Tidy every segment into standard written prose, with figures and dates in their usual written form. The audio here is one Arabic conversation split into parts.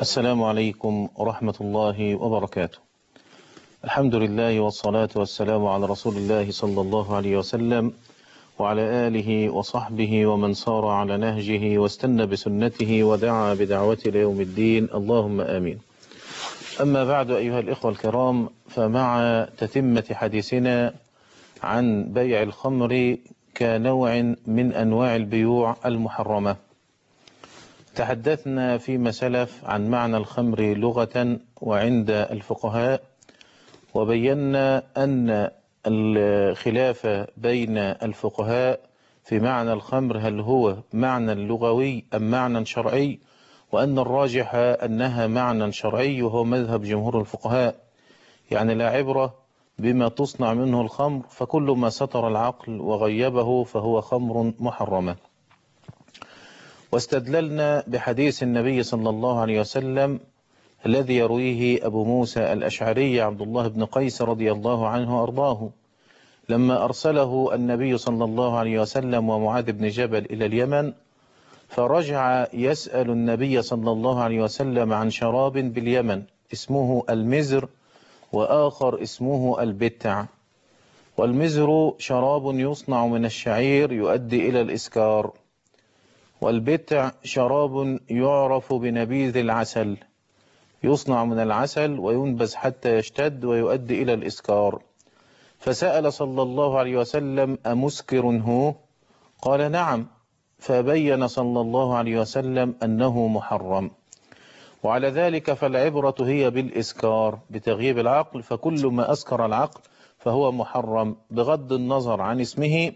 السلام عليكم ورحمة الله وبركاته. الحمد لله والصلاة والسلام على رسول الله صلى الله عليه وسلم وعلى آله وصحبه ومن صار على نهجه واستنى بسنته ودعا بدعوته ليوم الدين، اللهم آمين. أما بعد، أيها الإخوة الكرام، فمع تتمة حديثنا عن بيع الخمر كنوع من أنواع البيوع المحرمة. تحدثنا فيما سلف عن معنى الخمر لغة وعند الفقهاء، وبينا أن الخلاف بين الفقهاء في معنى الخمر هل هو معنى لغوي أم معنى شرعي، وأن الراجح أنها معنى شرعي وهو مذهب جمهور الفقهاء، يعني لا عبرة بما تصنع منه الخمر، فكل ما ستر العقل وغيبه فهو خمر محرمة. واستدللنا بحديث النبي صلى الله عليه وسلم الذي يرويه أبو موسى الأشعري عبد الله بن قيس رضي الله عنه وأرضاه، لما أرسله النبي صلى الله عليه وسلم ومعاذ بن جبل إلى اليمن، فرجع يسأل النبي صلى الله عليه وسلم عن شراب باليمن اسمه المزر، وآخر اسمه البتع. والمزر شراب يصنع من الشعير يؤدي إلى الإسكار، والبتع شراب يعرف بنبيذ العسل، يصنع من العسل وينبذ حتى يشتد ويؤدي إلى الإسكار. فسأل صلى الله عليه وسلم: أمسكر هو؟ قال: نعم. فبين صلى الله عليه وسلم أنه محرم. وعلى ذلك فالعبرة هي بالإسكار بتغييب العقل، فكل ما أسكر العقل فهو محرم بغض النظر عن اسمه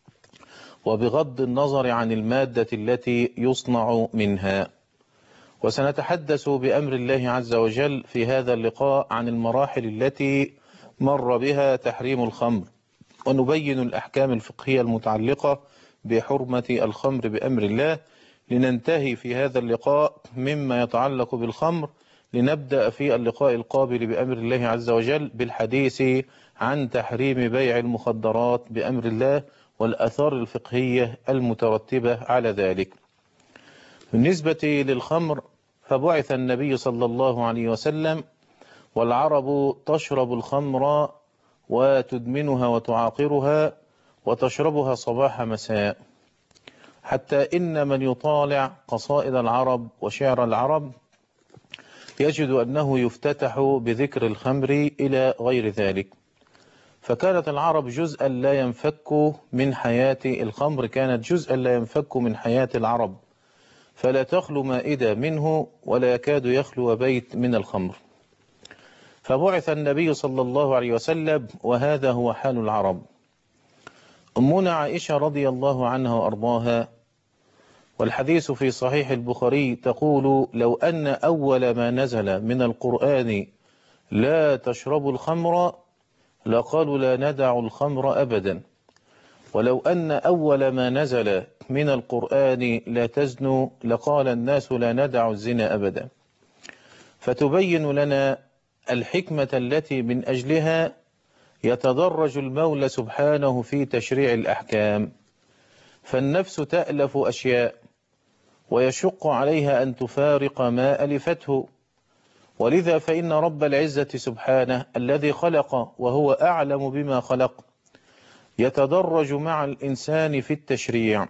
وبغض النظر عن المادة التي يصنع منها. وسنتحدث بأمر الله عز وجل في هذا اللقاء عن المراحل التي مر بها تحريم الخمر، ونبين الأحكام الفقهية المتعلقة بحرمة الخمر بأمر الله، لننتهي في هذا اللقاء مما يتعلق بالخمر، لنبدأ في اللقاء القابل بأمر الله عز وجل بالحديث عن تحريم بيع المخدرات بأمر الله والآثار الفقهية المترتبة على ذلك. بالنسبة للخمر، فبعث النبي صلى الله عليه وسلم والعرب تشرب الخمر وتدمنها وتعاقرها وتشربها صباح مساء، حتى إن من يطالع قصائد العرب وشعر العرب يجد أنه يفتتح بذكر الخمر إلى غير ذلك. فكانت العرب جزءا لا ينفك من حياة الخمر، كانت جزءا لا ينفك من حياة العرب، فلا تخلو مائدة منه ولا يكاد يخلو بيت من الخمر. فبعث النبي صلى الله عليه وسلم وهذا هو حال العرب. أمنا عائشة رضي الله عنها وأرضاها، والحديث في صحيح البخاري، تقول: لو أن أول ما نزل من القرآن لا تشربوا الخمر لقالوا لا ندع الخمر أبدا، ولو أن أول ما نزل من القرآن لا تزنوا لقال الناس لا ندع الزنا أبدا. فتبين لنا الحكمة التي من أجلها يتدرج المولى سبحانه في تشريع الأحكام. فالنفس تألف أشياء ويشق عليها أن تفارق ما ألفته، ولذا فإن رب العزة سبحانه الذي خلق وهو أعلم بما خلق يتدرج مع الإنسان في التشريع.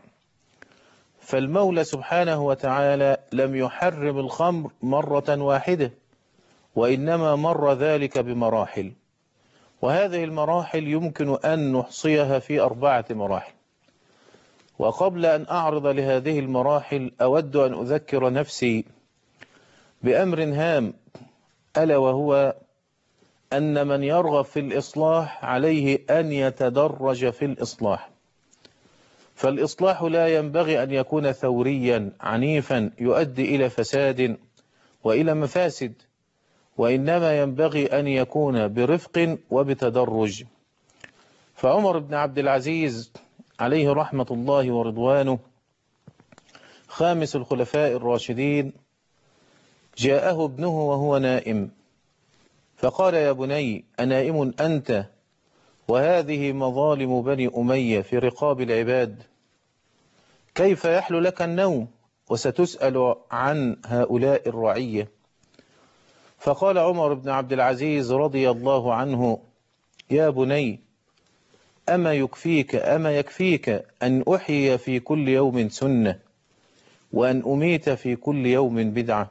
فالمولى سبحانه وتعالى لم يحرم الخمر مرة واحدة، وإنما مر ذلك بمراحل، وهذه المراحل يمكن أن نحصيها في 4 مراحل. وقبل أن أعرض لهذه المراحل أود أن أذكر نفسي بأمر هام، ألا وهو أن من يرغب في الإصلاح عليه أن يتدرج في الإصلاح. فالإصلاح لا ينبغي أن يكون ثوريا عنيفا يؤدي إلى فساد وإلى مفاسد، وإنما ينبغي أن يكون برفق وبتدرج. فعمر بن عبد العزيز عليه رحمة الله ورضوانه، خامس الخلفاء الراشدين، جاءه ابنه وهو نائم، فقال: يا بني، أنائم أنت وهذه مظالم بني أمية في رقاب العباد؟ كيف يحل لك النوم وستسأل عن هؤلاء الرعية؟ فقال عمر بن عبد العزيز رضي الله عنه: يا بني، أما يكفيك أن أحيي في كل يوم سنة وأن أميت في كل يوم بدعة؟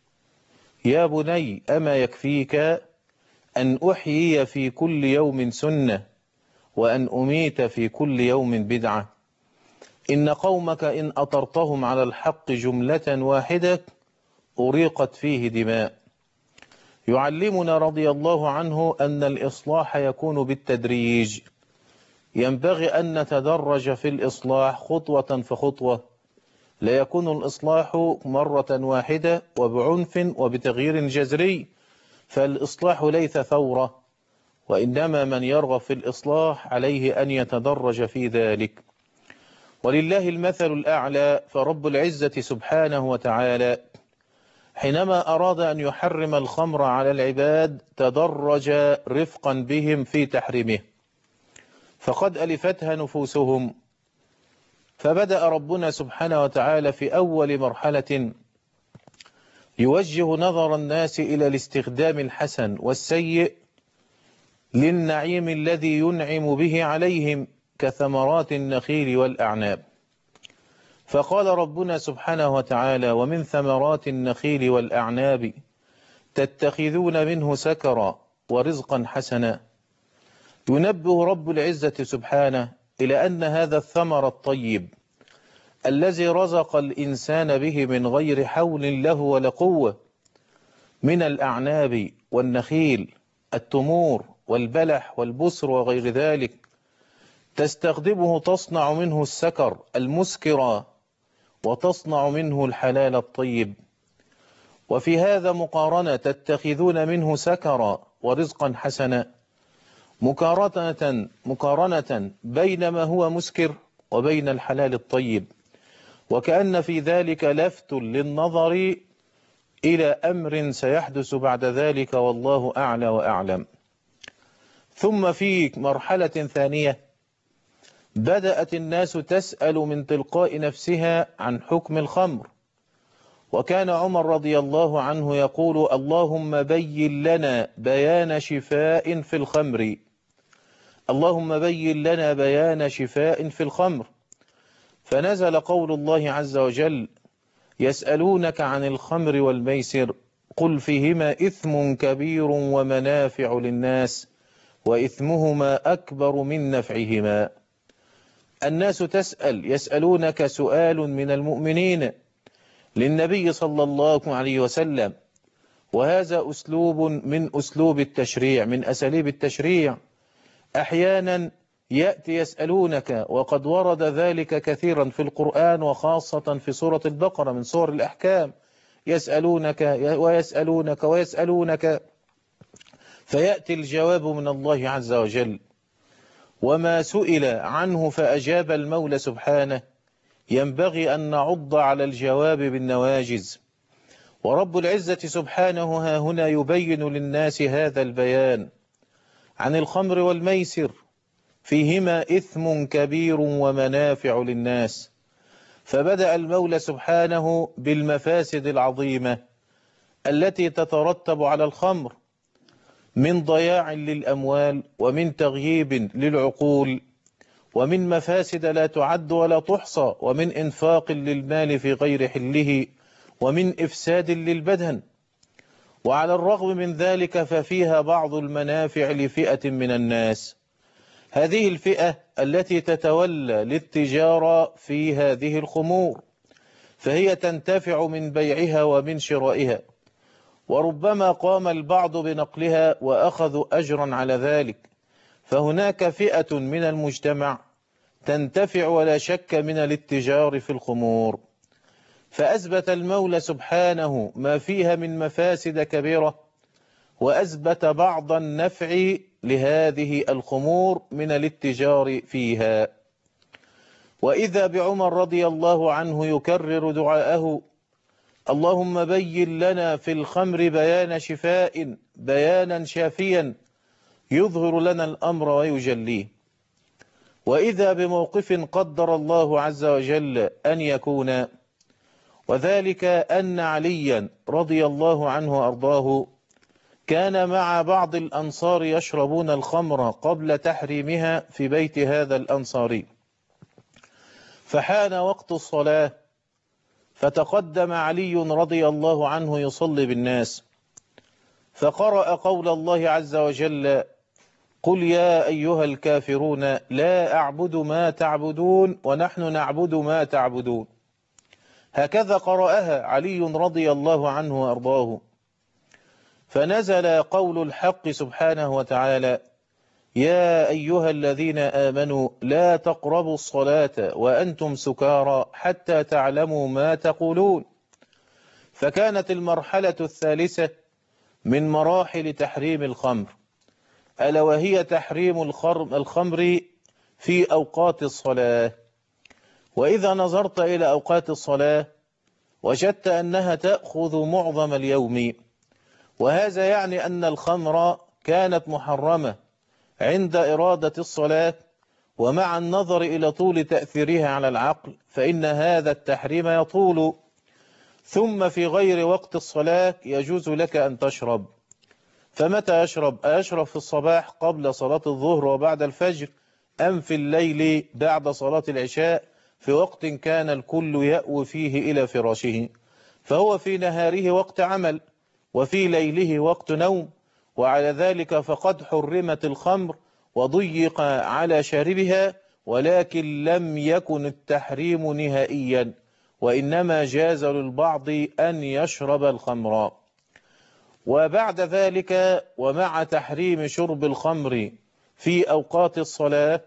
يا بني، أما يكفيك أن أحيي في كل يوم سنة وأن أميت في كل يوم بدعة؟ إن قومك إن أطرتهم على الحق جملة واحدة أريقت فيه دماء. يعلمنا رضي الله عنه أن الإصلاح يكون بالتدريج، ينبغي أن نتدرج في الإصلاح خطوة فخطوة، لا يكون الإصلاح مرة واحدة وبعنف وبتغيير جذري، فالإصلاح ليس ثورة، وإنما من يرغب في الإصلاح عليه أن يتدرج في ذلك. ولله المثل الأعلى، فرب العزة سبحانه وتعالى حينما أراد أن يحرم الخمر على العباد تدرج رفقا بهم في تحريمه، فقد ألفتها نفوسهم، فبدأ ربنا سبحانه وتعالى في أول مرحلة يوجه نظر الناس إلى الاستخدام الحسن والسيء للنعيم الذي ينعم به عليهم كثمرات النخيل والأعناب. فقال ربنا سبحانه وتعالى: ومن ثمرات النخيل والأعناب تتخذون منه سكرا ورزقا حسنا. ينبه رب العزة سبحانه إلى أن هذا الثمر الطيب الذي رزق الإنسان به من غير حول له ولا قوة من الأعناب والنخيل، التمور والبلح والبسر وغير ذلك، تستخدمه تصنع منه السكر المسكر وتصنع منه الحلال الطيب. وفي هذا مقارنة، تتخذون منه سكرا ورزقا حسنا، مقارنة بين ما هو مسكر وبين الحلال الطيب، وكأن في ذلك لفت للنظر إلى أمر سيحدث بعد ذلك، والله أعلى وأعلم. ثم في مرحلة ثانية بدأت الناس تسأل من تلقاء نفسها عن حكم الخمر، وكان عمر رضي الله عنه يقول: اللهم بين لنا بيان شفاء في الخمر، اللهم بين لنا بيان شفاء في الخمر. فنزل قول الله عز وجل: يسألونك عن الخمر والميسر قل فيهما إثم كبير ومنافع للناس وإثمهما أكبر من نفعهما. الناس يسألونك سؤال من المؤمنين للنبي صلى الله عليه وسلم، وهذا أسلوب من أسلوب التشريع، من أساليب التشريع. أحيانا يأتي يسألونك، وقد ورد ذلك كثيرا في القرآن، وخاصة في سورة البقرة من سور الأحكام، يسألونك ويسألونك ويسألونك، فيأتي الجواب من الله عز وجل. وما سئل عنه فأجاب المولى سبحانه ينبغي أن نعض على الجواب بالنواجز. ورب العزة سبحانه ها هنا يبين للناس هذا البيان عن الخمر والميسر، فيهما إثم كبير ومنافع للناس. فبدأ المولى سبحانه بالمفاسد العظيمة التي تترتب على الخمر من ضياع للأموال، ومن تغييب للعقول، ومن مفاسد لا تعد ولا تحصى، ومن إنفاق للمال في غير حله، ومن إفساد للبدن. وعلى الرغم من ذلك ففيها بعض المنافع لفئة من الناس. هذه الفئة التي تتولى للتجارة في هذه الخمور، فهي تنتفع من بيعها ومن شرائها، وربما قام البعض بنقلها وأخذوا أجرا على ذلك. فهناك فئة من المجتمع تنتفع ولا شك من الاتجار في الخمور، فأثبت المولى سبحانه ما فيها من مفاسد كبيرة، وأثبت بعض النفع لهذه الخمور من الاتجار فيها. وإذا بعمر رضي الله عنه يكرر دعاءه: اللهم بين لنا في الخمر بيان شفاء، بيانا شافيا يظهر لنا الأمر ويجليه. وإذا بموقف قدر الله عز وجل أن يكون، وذلك أن عليا رضي الله عنه وأرضاه كان مع بعض الأنصار يشربون الخمر قبل تحريمها في بيت هذا الأنصاري، فحان وقت الصلاة فتقدم علي رضي الله عنه يصلي بالناس، فقرأ قول الله عز وجل: قل يا أيها الكافرون لا أعبد ما تعبدون ونحن نعبد ما تعبدون. هكذا قرأها علي رضي الله عنه وأرضاه، فنزل قول الحق سبحانه وتعالى: يا أيها الذين آمنوا لا تقربوا الصلاة وأنتم سكارى حتى تعلموا ما تقولون. فكانت المرحلة الثالثة من مراحل تحريم الخمر، ألا وهي تحريم الخمر في أوقات الصلاة. وإذا نظرت إلى أوقات الصلاة وجدت أنها تأخذ معظم اليوم، وهذا يعني أن الخمر كانت محرمة عند إرادة الصلاة، ومع النظر إلى طول تأثيرها على العقل فإن هذا التحريم يطول. ثم في غير وقت الصلاة يجوز لك أن تشرب. فمتى يشرب؟ أيشرب في الصباح قبل صلاة الظهر وبعد الفجر، أم في الليل بعد صلاة العشاء في وقت كان الكل يأوي فيه إلى فراشه؟ فهو في نهاره وقت عمل وفي ليله وقت نوم، وعلى ذلك فقد حرمت الخمر وضيق على شاربها، ولكن لم يكن التحريم نهائيا، وإنما جاز للبعض أن يشرب الخمر. وبعد ذلك ومع تحريم شرب الخمر في أوقات الصلاة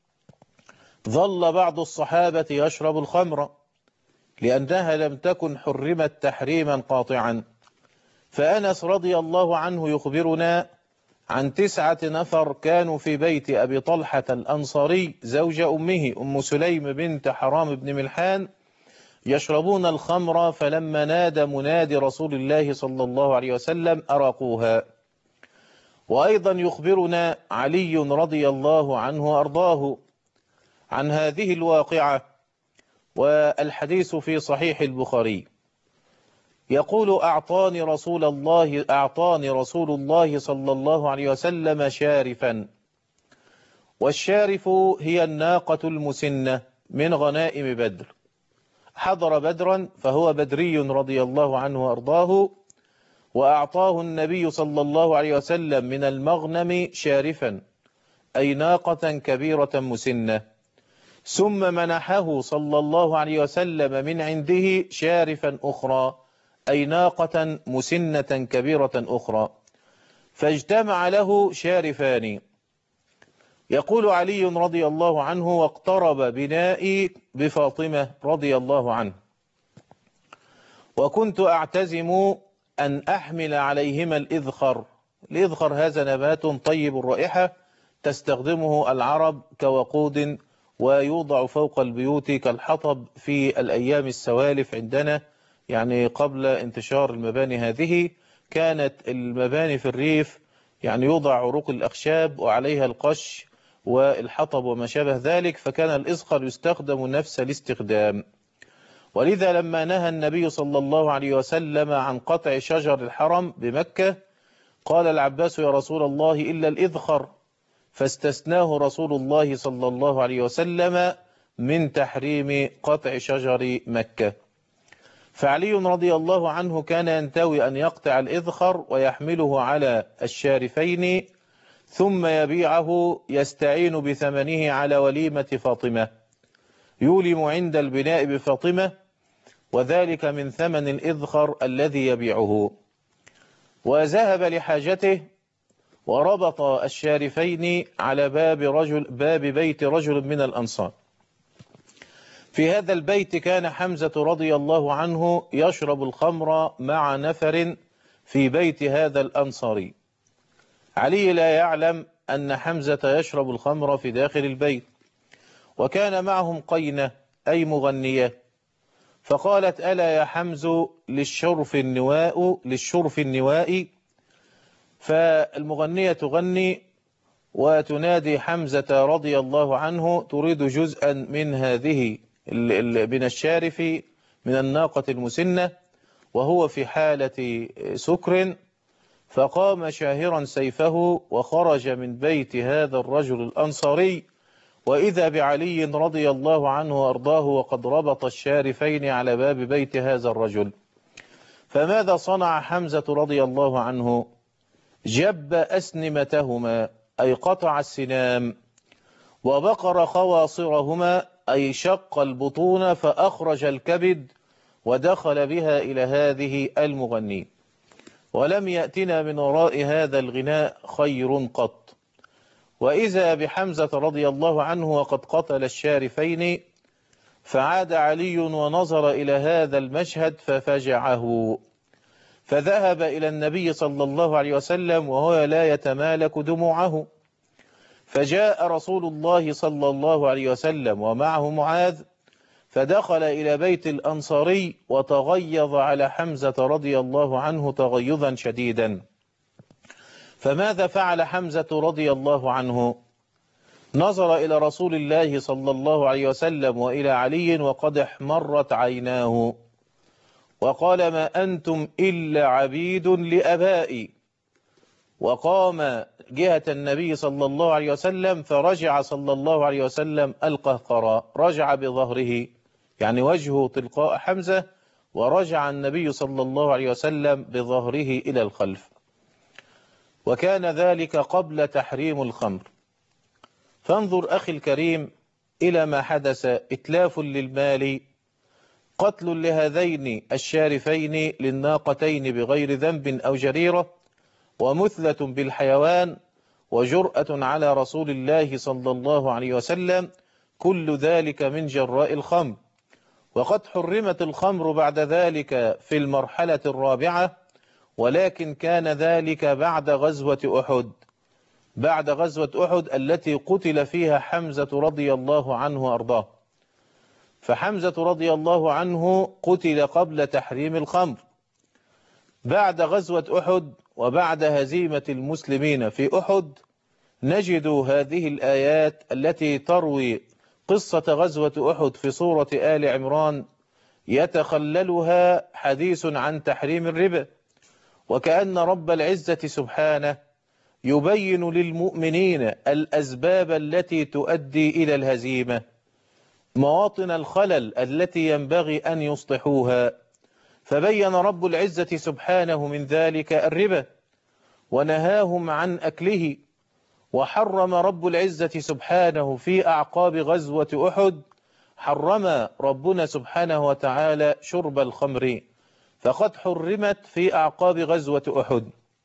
ظل بعض الصحابة يشرب الخمر لأنها لم تكن حرمت تحريما قاطعا. فأنس رضي الله عنه يخبرنا عن 9 نفر كانوا في بيت أبي طلحة الأنصاري زوج أمه أم سليم بنت حرام بن ملحان يشربون الخمر، فلما نادى منادي رسول الله صلى الله عليه وسلم أراقوها. وأيضا يخبرنا علي رضي الله عنه وأرضاه عن هذه الواقعة، والحديث في صحيح البخاري، يقول: أعطاني رسول الله صلى الله عليه وسلم شارفا. والشارف هي الناقة المسنة من غنائم بدر، حضر بدرا فهو بدري رضي الله عنه وأرضاه، وأعطاه النبي صلى الله عليه وسلم من المغنم شارفا أي ناقة كبيرة مسنة، ثم منحه صلى الله عليه وسلم من عنده شارفا أخرى أي ناقة مسنة كبيرة أخرى، فاجتمع له شارفان. يقول علي رضي الله عنه: واقترب بنائي بفاطمة رضي الله عنه، وكنت أعتزم أن أحمل عليهما الإذخر. الإذخر هذا نبات طيب الرائحة تستخدمه العرب كوقود، ويوضع فوق البيوت كالحطب في الأيام السوالف عندنا، يعني قبل انتشار المباني هذه كانت المباني في الريف يعني يوضع عروق الأخشاب وعليها القش والحطب وما شابه ذلك، فكان الإذخر يستخدم نفس الاستخدام. ولذا لما نهى النبي صلى الله عليه وسلم عن قطع شجر الحرم بمكة قال العباس: يا رسول الله إلا الإذخر، فاستثناه رسول الله صلى الله عليه وسلم من تحريم قطع شجر مكة. فعلي رضي الله عنه كان ينتوي أن يقطع الإذخر ويحمله على الشارفين ثم يبيعه يستعين بثمنه على وليمة فاطمة، يولم عند البناء بفاطمة، وذلك من ثمن الإذخر الذي يبيعه. وذهب لحاجته وربط الشارفين على باب بيت رجل من الأنصار. في هذا البيت كان حمزة رضي الله عنه يشرب الخمر مع نفر في بيت هذا الأنصاري. علي لا يعلم أن حمزة يشرب الخمر في داخل البيت، وكان معهم قينة أي مغنية، فقالت: ألا يا حمز للشرف النواء. فالمغنية تغني وتنادي حمزة رضي الله عنه تريد جزءا من هذه من الشارف من الناقة المسنة، وهو في حالة سكر، فقام شاهرا سيفه وخرج من بيت هذا الرجل الأنصاري، وإذا بعلي رضي الله عنه وأرضاه وقد ربط الشارفين على باب بيت هذا الرجل. فماذا صنع حمزة رضي الله عنه؟ جب أسنمتهما أي قطع السنام، وبقر خواصرهما أي شق البطون فأخرج الكبد، ودخل بها إلى هذه المغنين. ولم يأتنا من وراء هذا الغناء خير قط. وإذا بحمزة رضي الله عنه وقد قتل الشارفين، فعاد علي ونظر إلى هذا المشهد ففجعه، فذهب إلى النبي صلى الله عليه وسلم وهو لا يتمالك دموعه، فجاء رسول الله صلى الله عليه وسلم ومعه معاذ، فدخل إلى بيت الأنصاري وتغيظ على حمزة رضي الله عنه تغيظا شديدا. فماذا فعل حمزة رضي الله عنه؟ نظر إلى رسول الله صلى الله عليه وسلم وإلى علي وقد احمرت عيناه، وقال: ما أنتم إلا عبيد لأبائي. وقام جهة النبي صلى الله عليه وسلم، فرجع صلى الله عليه وسلم القهقراء، رجع بظهره يعني وجهه تلقاء حمزة، ورجع النبي صلى الله عليه وسلم بظهره إلى الخلف. وكان ذلك قبل تحريم الخمر. فانظر أخي الكريم إلى ما حدث: إتلاف للمال، قتل لهذين الشارفين للناقتين بغير ذنب أو جريرة، ومثلة بالحيوان، وجرأة على رسول الله صلى الله عليه وسلم، كل ذلك من جراء الخمر. وقد حرمت الخمر بعد ذلك في المرحلة الرابعة، ولكن كان ذلك بعد غزوة أحد، بعد غزوة أحد التي قتل فيها حمزة رضي الله عنه وأرضاه. فحمزة رضي الله عنه قتل قبل تحريم الخمر. بعد غزوة أحد وبعد هزيمة المسلمين في أحد نجد هذه الآيات التي تروي قصة غزوة أحد في سورة آل عمران، يتخللها حديث عن تحريم الربا، وكأن رب العزة سبحانه يبين للمؤمنين الأسباب التي تؤدي إلى الهزيمة، مواطن الخلل التي ينبغي أن يصلحوها. فبين رب العزة سبحانه من ذلك الربا ونهاهم عن أكله، وحرم رب العزة سبحانه في أعقاب غزوة أحد، حرم ربنا سبحانه وتعالى شرب الخمر، فقد حرمت في أعقاب غزوة أحد.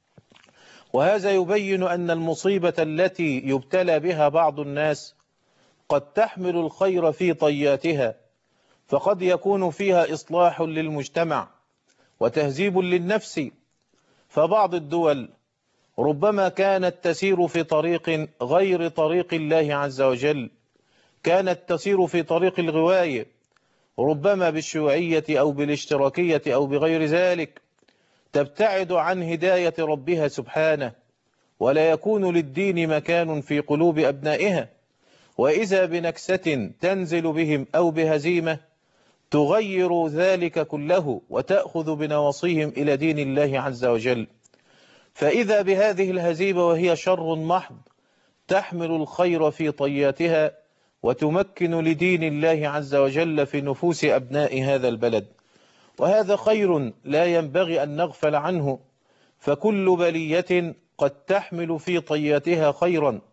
وهذا يبين أن المصيبة التي يبتلى بها بعض الناس قد تحمل الخير في طياتها، فقد يكون فيها إصلاح للمجتمع وتهذيب للنفس. فبعض الدول ربما كانت تسير في طريق غير طريق الله عز وجل، كانت تسير في طريق الغواية، ربما بالشيوعية أو بالاشتراكية أو بغير ذلك، تبتعد عن هداية ربها سبحانه، ولا يكون للدين مكان في قلوب أبنائها. وإذا بنكسة تنزل بهم أو بهزيمة تغير ذلك كله وتأخذ بنواصيهم إلى دين الله عز وجل. فإذا بهذه الهزيمة وهي شر محض تحمل الخير في طياتها وتمكن لدين الله عز وجل في نفوس أبناء هذا البلد، وهذا خير لا ينبغي أن نغفل عنه. فكل بلية قد تحمل في طياتها خيرا.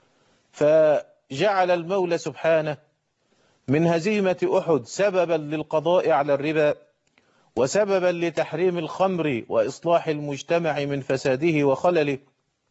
فجعل المولى سبحانه من هزيمة أحد سببا للقضاء على الربا، وسببا لتحريم الخمر وإصلاح المجتمع من فساده وخلله.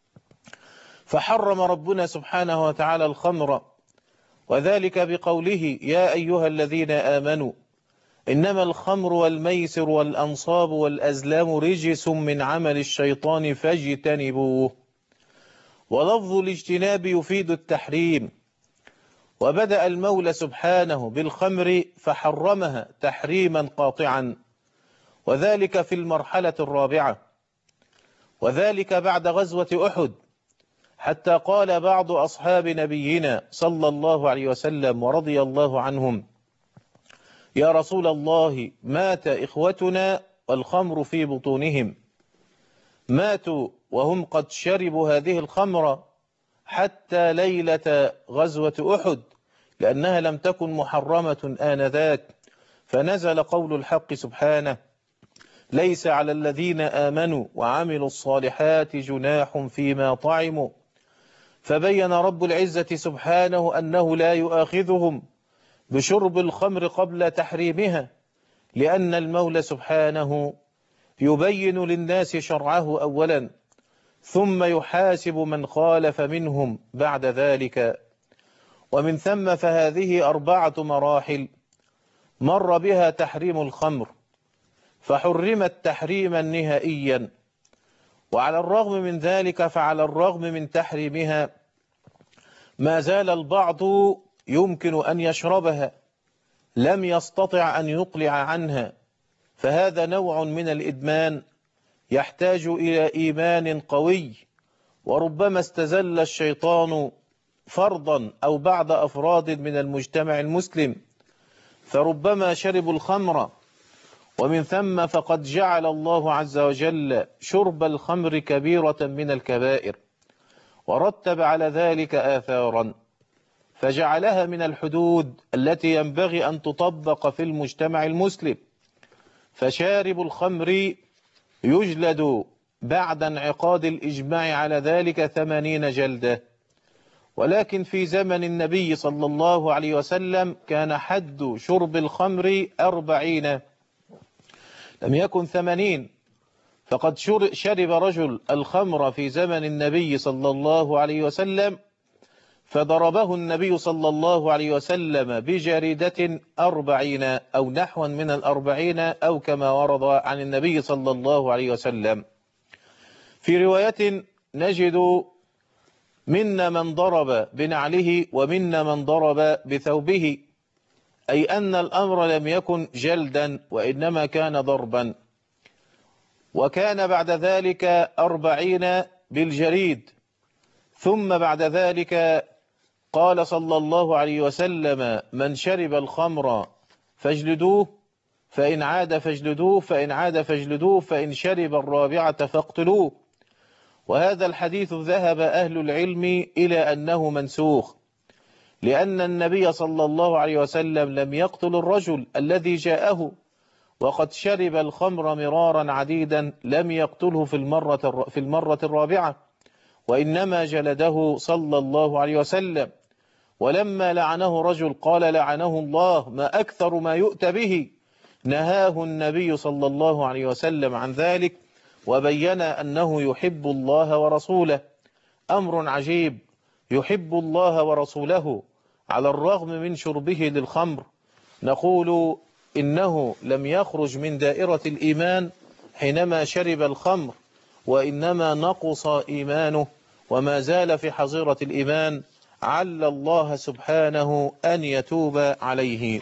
فحرم ربنا سبحانه وتعالى الخمر، وذلك بقوله: يا أيها الذين آمنوا إنما الخمر والميسر والأنصاب والأزلام رجس من عمل الشيطان فاجتنبوه. ولفظ الاجتناب يفيد التحريم. وبدأ المولى سبحانه بالخمر فحرمها تحريما قاطعا، وذلك في المرحلة الرابعة، وذلك بعد غزوة أحد، حتى قال بعض أصحاب نبينا صلى الله عليه وسلم ورضي الله عنهم: يا رسول الله، مات إخوتنا والخمر في بطونهم، ماتوا وهم قد شربوا هذه الخمر حتى ليلة غزوة أحد، لأنها لم تكن محرمة آنذاك، فنزل قول الحق سبحانه: ليس على الذين آمنوا وعملوا الصالحات جناح فيما طعموا. فبين رب العزة سبحانه أنه لا يؤاخذهم بشرب الخمر قبل تحريمها، لأن المولى سبحانه يبين للناس شرعه أولا، ثم يحاسب من خالف منهم بعد ذلك. ومن ثم فهذه 4 مراحل مر بها تحريم الخمر، فحرمت تحريما نهائيا. وعلى الرغم من ذلك، فعلى الرغم من تحريمها ما زال البعض يمكن أن يشربها، لم يستطع أن يقلع عنها، فهذا نوع من الإدمان يحتاج إلى إيمان قوي، وربما استزل الشيطان فردا أو بعض أفراد من المجتمع المسلم، فربما شربوا الخمر. ومن ثم فقد جعل الله عز وجل شرب الخمر كبيرة من الكبائر، ورتب على ذلك آثارا، فجعلها من الحدود التي ينبغي أن تطبق في المجتمع المسلم. فشارب الخمر يجلد بعد انعقاد الإجماع على ذلك 80 جلدة. ولكن في زمن النبي صلى الله عليه وسلم كان حد شرب الخمر 40، لم يكن 80. فقد شرب رجل الخمر في زمن النبي صلى الله عليه وسلم، فضربه النبي صلى الله عليه وسلم بجريدة 40 أو نحوا من 40، أو كما ورد عن النبي صلى الله عليه وسلم. في رواية نجد: منا من ضرب بنعله ومنا من ضرب بثوبه، أي أن الأمر لم يكن جلدا وإنما كان ضربا. وكان بعد ذلك 40 بالجريد. ثم بعد ذلك قال صلى الله عليه وسلم: من شرب الخمر فاجلدوه، فإن عاد فاجلدوه، فإن عاد فاجلدوه، فإن شرب الرابعة فاقتلوه. وهذا الحديث ذهب أهل العلم إلى أنه منسوخ، لأن النبي صلى الله عليه وسلم لم يقتل الرجل الذي جاءه وقد شرب الخمر مرارا عديدا، لم يقتله في المرة الرابعة، وإنما جلده صلى الله عليه وسلم. ولما لعنه رجل قال: لعنه الله، ما أكثر ما يؤتى به، نهاه النبي صلى الله عليه وسلم عن ذلك، وبين أنه يحب الله ورسوله. أمر عجيب، يحب الله ورسوله على الرغم من شربه للخمر. نقول إنه لم يخرج من دائرة الإيمان حينما شرب الخمر، وإنما نقص إيمانه وما زال في حظيرة الإيمان، عل الله سبحانه أن يتوب عليه.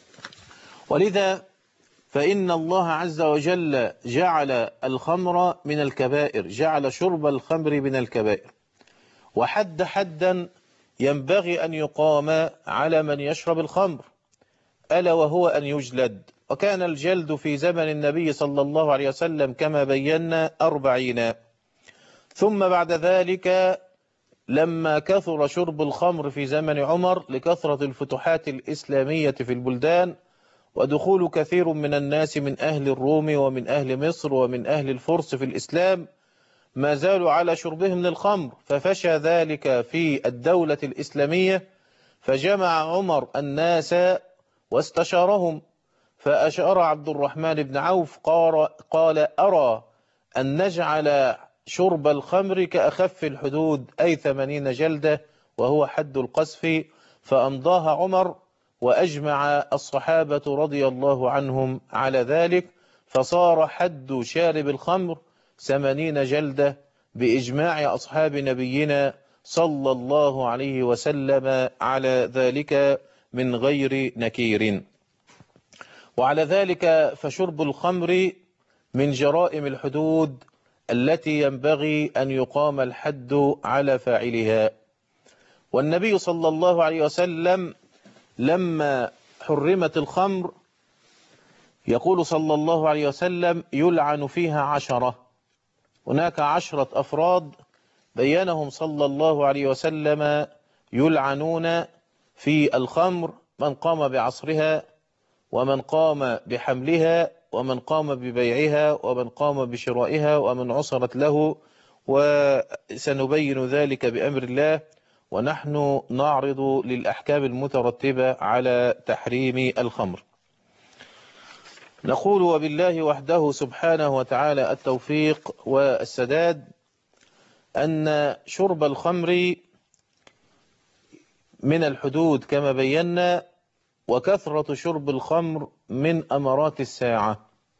ولذا فإن الله عز وجل جعل الخمر من الكبائر، جعل شرب الخمر من الكبائر، وحد حدا ينبغي أن يقام على من يشرب الخمر، ألا وهو أن يجلد. وكان الجلد في زمن النبي صلى الله عليه وسلم كما بينا 40. ثم بعد ذلك لما كثر شرب الخمر في زمن عمر لكثرة الفتوحات الإسلامية في البلدان، ودخول كثير من الناس من أهل الروم ومن أهل مصر ومن أهل الفرس في الإسلام، ما زالوا على شربهم للخمر، ففشى ذلك في الدولة الإسلامية، فجمع عمر الناس واستشارهم، فأشار عبد الرحمن بن عوف قال: أرى أن نجعل شرب الخمر كأخف الحدود، أي 80 جلدة، وهو حد القذف. فأمضاها عمر، وأجمع الصحابة رضي الله عنهم على ذلك، فصار حد شارب الخمر 80 جلدة بإجماع أصحاب نبينا صلى الله عليه وسلم على ذلك من غير نكير. وعلى ذلك فشرب الخمر من جرائم الحدود التي ينبغي أن يقام الحد على فاعلها. والنبي صلى الله عليه وسلم لما حرمت الخمر يقول صلى الله عليه وسلم: يلعن فيها 10. هناك 10 أفراد بينهم صلى الله عليه وسلم يلعنون في الخمر: من قام بعصرها، ومن قام بحملها، ومن قام ببيعها، ومن قام بشرائها، ومن عصرت له. وسنبين ذلك بأمر الله، ونحن نعرض للأحكام المترتبة على تحريم الخمر. نقول وبالله وحده سبحانه وتعالى التوفيق والسداد أن شرب الخمر من الحدود كما بينا، وكثرة شرب الخمر من أمارات الساعة،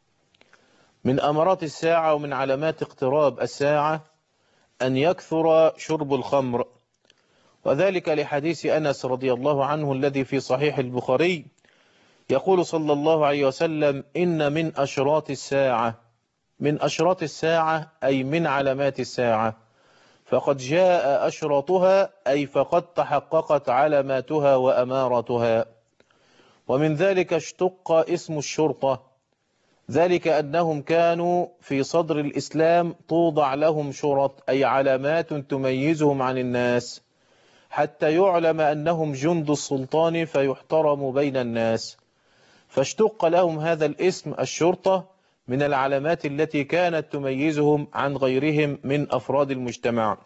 من أمارات الساعة ومن علامات اقتراب الساعة أن يكثر شرب الخمر، وذلك لحديث أنس رضي الله عنه الذي في صحيح البخاري، يقول صلى الله عليه وسلم: إن من أشراط الساعة، من أشراط الساعة أي من علامات الساعة، فقد جاء أشراطها أي فقد تحققت علاماتها وأماراتها. ومن ذلك اشتق اسم الشرطة، ذلك أنهم كانوا في صدر الإسلام توضع لهم شرط أي علامات تميزهم عن الناس، حتى يعلم أنهم جند السلطان فيحترم بين الناس، فاشتق لهم هذا الاسم الشرطة من العلامات التي كانت تميزهم عن غيرهم من أفراد المجتمع.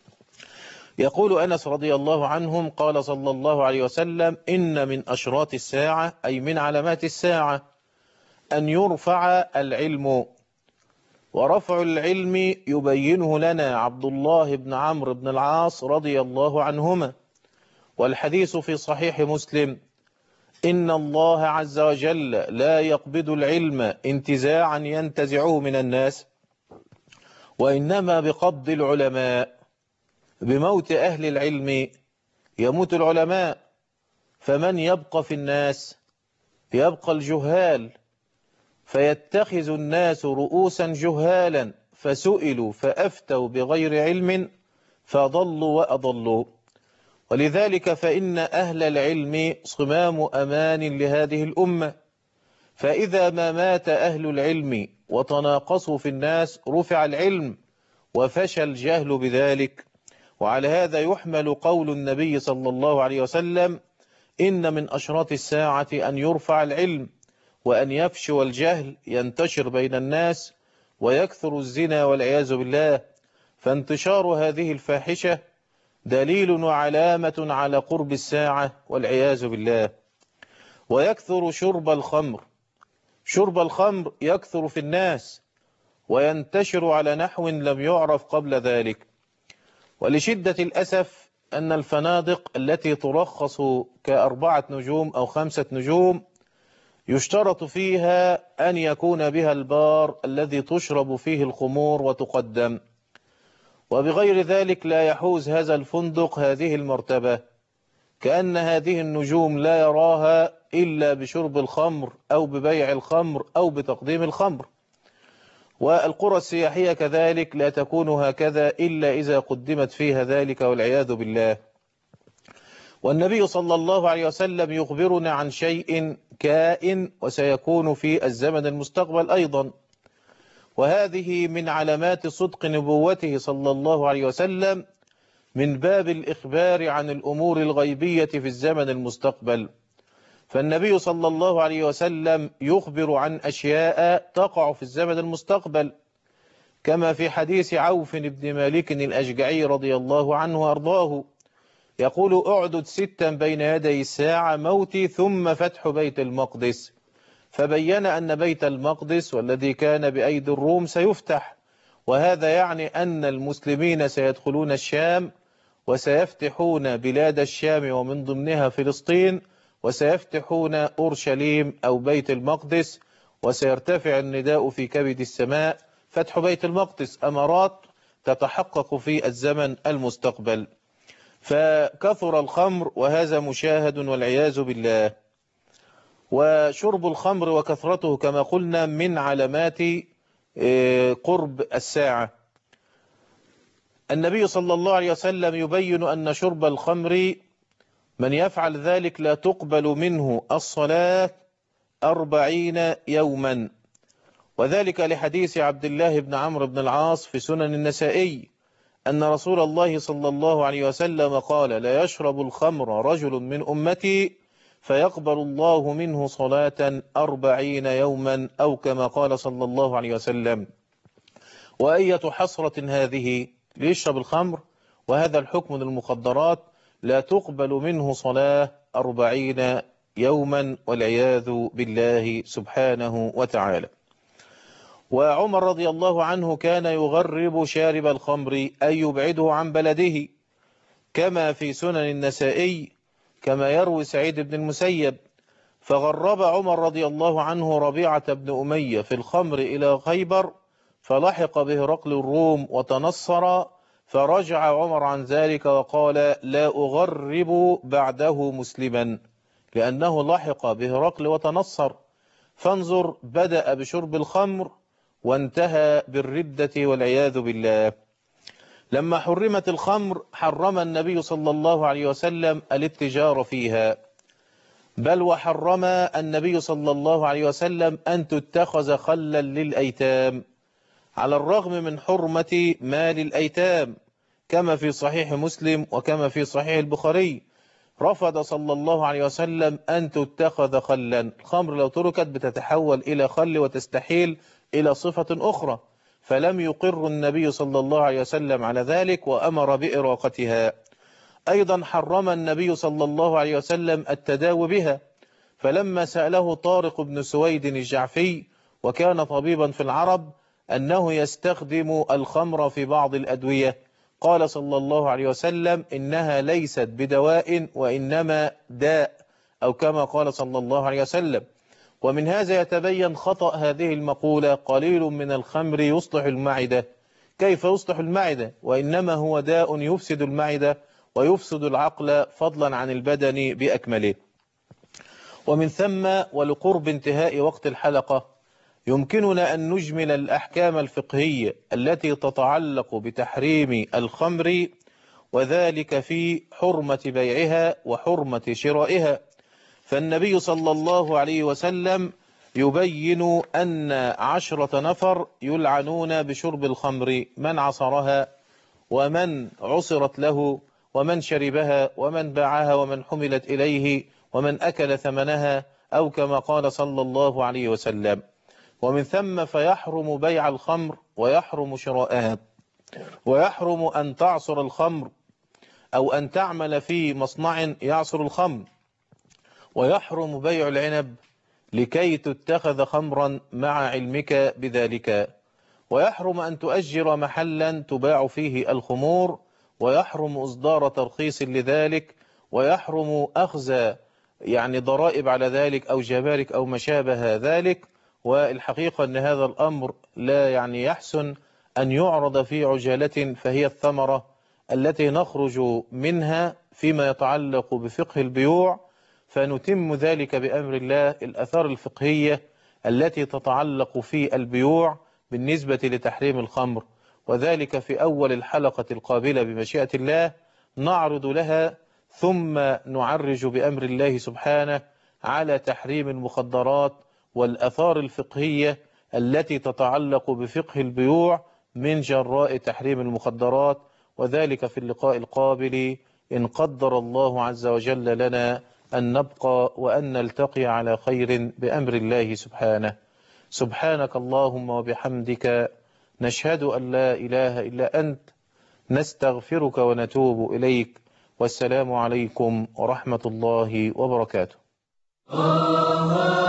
يقول أنس رضي الله عنهم قال صلى الله عليه وسلم: إن من أشراط الساعة أي من علامات الساعة أن يرفع العلم. ورفع العلم يبينه لنا عبد الله بن عمرو بن العاص رضي الله عنهما، والحديث في صحيح مسلم: إن الله عز وجل لا يقبض العلم انتزاعا ينتزعه من الناس، وإنما بقبض العلماء. بموت أهل العلم يموت العلماء، فمن يبقى في الناس؟ يبقى الجهال، فيتخذ الناس رؤوسا جهالا فسئلوا فأفتوا بغير علم فضلوا وأضلوا. ولذلك فإن أهل العلم صمام أمان لهذه الأمة، فإذا ما مات أهل العلم وتناقصوا في الناس رفع العلم وفشى الجهل بذلك. وعلى هذا يحمل قول النبي صلى الله عليه وسلم: إن من أشراط الساعة أن يرفع العلم وأن يفشو الجهل ينتشر بين الناس ويكثر الزنا والعياذ بالله. فانتشار هذه الفاحشة دليل وعلامة على قرب الساعة والعياذ بالله. ويكثر شرب الخمر، شرب الخمر يكثر في الناس وينتشر على نحو لم يعرف قبل ذلك. ولشدة الأسف أن الفنادق التي ترخص ك4 نجوم أو 5 نجوم يشترط فيها أن يكون بها البار الذي تشرب فيه الخمور وتقدم، وبغير ذلك لا يحوز هذا الفندق هذه المرتبة، كأن هذه النجوم لا يراها إلا بشرب الخمر أو ببيع الخمر أو بتقديم الخمر. والقرى السياحية كذلك لا تكون هكذا إلا إذا قدمت فيها ذلك والعياذ بالله. والنبي صلى الله عليه وسلم يخبرنا عن شيء كائن وسيكون في الزمن المستقبل أيضا، وهذه من علامات صدق نبوته صلى الله عليه وسلم من باب الإخبار عن الأمور الغيبية في الزمن المستقبل. فالنبي صلى الله عليه وسلم يخبر عن أشياء تقع في الزمن المستقبل، كما في حديث عوف بن مالك الأشجعي رضي الله عنه وأرضاه، يقول: أعدد 6 بين يدي الساعة: موتي ثم فتح بيت المقدس. فبين أن بيت المقدس والذي كان بأيدي الروم سيفتح، وهذا يعني أن المسلمين سيدخلون الشام وسيفتحون بلاد الشام ومن ضمنها فلسطين، وسيفتحون أورشليم أو بيت المقدس، وسيرتفع النداء في كبد السماء. فتح بيت المقدس أمارات تتحقق في الزمن المستقبل. فكثر الخمر وهذا مشاهد والعياذ بالله. وشرب الخمر وكثرته كما قلنا من علامات قرب الساعة. النبي صلى الله عليه وسلم يبين أن شرب الخمر من يفعل ذلك لا تقبل منه الصلاة 40 يوما. وذلك لحديث عبد الله بن عمرو بن العاص في سنن النسائي أن رسول الله صلى الله عليه وسلم قال: لا يشرب الخمر رجل من أمتي فيقبل الله منه صلاة 40 يوما، أو كما قال صلى الله عليه وسلم. وأية حسرة هذه ليشرب الخمر وهذا الحكم للمخدرات لا تقبل منه صلاة 40 يوما والعياذ بالله سبحانه وتعالى. وعمر رضي الله عنه كان يغرب شارب الخمر أي يبعده عن بلده، كما في سنن النسائي كما يروي سعيد بن المسيب. فغرب عمر رضي الله عنه ربيعة بن أمية في الخمر إلى خيبر، فلحق به هرقل الروم وتنصر، فرجع عمر عن ذلك وقال: لا أغرب بعده مسلما، لأنه لحق بهرقل وتنصر. فانظر، بدأ بشرب الخمر وانتهى بالردة والعياذ بالله. لما حرمت الخمر حرم النبي صلى الله عليه وسلم الاتجار فيها، بل وحرم النبي صلى الله عليه وسلم أن تتخذ خلا للأيتام، على الرغم من حرمة مال الأيتام، كما في صحيح مسلم وكما في صحيح البخاري. رفض صلى الله عليه وسلم أن تتخذ خلا. الخمر لو تركت بتتحول إلى خل وتستحيل إلى صفة أخرى، فلم يقر النبي صلى الله عليه وسلم على ذلك وأمر بإراقتها. أيضا حرم النبي صلى الله عليه وسلم التداوي بها، فلما سأله طارق بن سويد الجعفي وكان طبيبا في العرب أنه يستخدم الخمر في بعض الأدوية، قال صلى الله عليه وسلم: إنها ليست بدواء وإنما داء، أو كما قال صلى الله عليه وسلم. ومن هذا يتبين خطأ هذه المقولة: قليل من الخمر يصلح المعدة. كيف يصلح المعدة وإنما هو داء يفسد المعدة ويفسد العقل فضلا عن البدن بأكمله. ومن ثم ولقرب انتهاء وقت الحلقة يمكننا أن نجمل الأحكام الفقهية التي تتعلق بتحريم الخمر، وذلك في حرمة بيعها وحرمة شرائها. فالنبي صلى الله عليه وسلم يبين أن 10 نفر يلعنون بشرب الخمر: من عصرها، ومن عصرت له، ومن شربها، ومن باعها، ومن حملت إليه، ومن أكل ثمنها، أو كما قال صلى الله عليه وسلم. ومن ثم فيحرم بيع الخمر ويحرم شراءها، ويحرم أن تعصر الخمر أو أن تعمل في مصنع يعصر الخمر، ويحرم بيع العنب لكي تتخذ خمرا مع علمك بذلك، ويحرم أن تؤجر محلا تباع فيه الخمور، ويحرم إصدار ترخيص لذلك، ويحرم أخذ ضرائب على ذلك أو جمارك أو ما شابه ذلك. والحقيقة أن هذا الأمر لا يحسن أن يعرض في عجالة، فهي الثمرة التي نخرج منها فيما يتعلق بفقه البيوع، فنتم ذلك بأمر الله. الأثار الفقهية التي تتعلق في البيوع بالنسبة لتحريم الخمر، وذلك في أول الحلقة القابلة بمشيئة الله نعرض لها، ثم نعرج بأمر الله سبحانه على تحريم المخدرات والأثار الفقهية التي تتعلق بفقه البيوع من جراء تحريم المخدرات، وذلك في اللقاء القابل إن قدر الله عز وجل لنا أن نبقى وأن نلتقي على خير بأمر الله سبحانه. سبحانك اللهم وبحمدك، نشهد أن لا إله إلا أنت، نستغفرك ونتوب إليك، والسلام عليكم ورحمة الله وبركاته.